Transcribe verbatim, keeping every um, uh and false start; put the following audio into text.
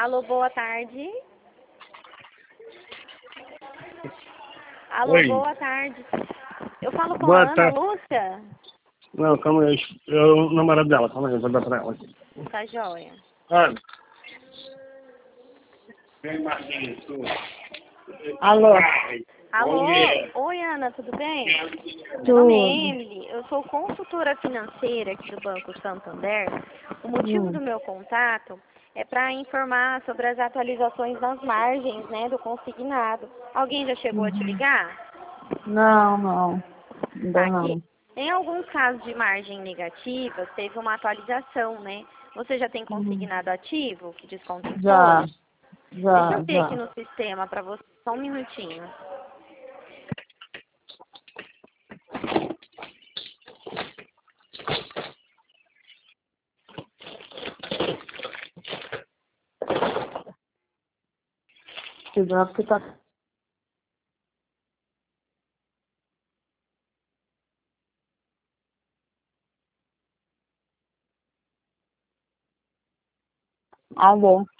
Alô, boa tarde. Alô, Oi. boa tarde. Eu falo com a Boa Ana tarde. Lúcia? Não, calma aí. Eu, o namorado dela, calma aí, eu vou dar pra ela aqui. Tá joia. Ana. Vem, Marquinhos, tu. Alô? Alô? Bom dia. Oi, Ana, tudo bem? Meu nome é Tudo. Emily, eu sou consultora financeira aqui do Banco Santander. O motivo Hum. do meu contato é para informar sobre as atualizações nas margens, né, do consignado. Alguém já chegou a te Uhum. ligar? Não, não. Tá Ainda aqui. não. Em alguns casos de margem negativa, teve uma atualização, né? Você já tem Uhum. consignado ativo, que desconta Já, imposto? Deixa já, eu ver aqui já. no sistema para você, só um minutinho. Cuidado que tá. Alô?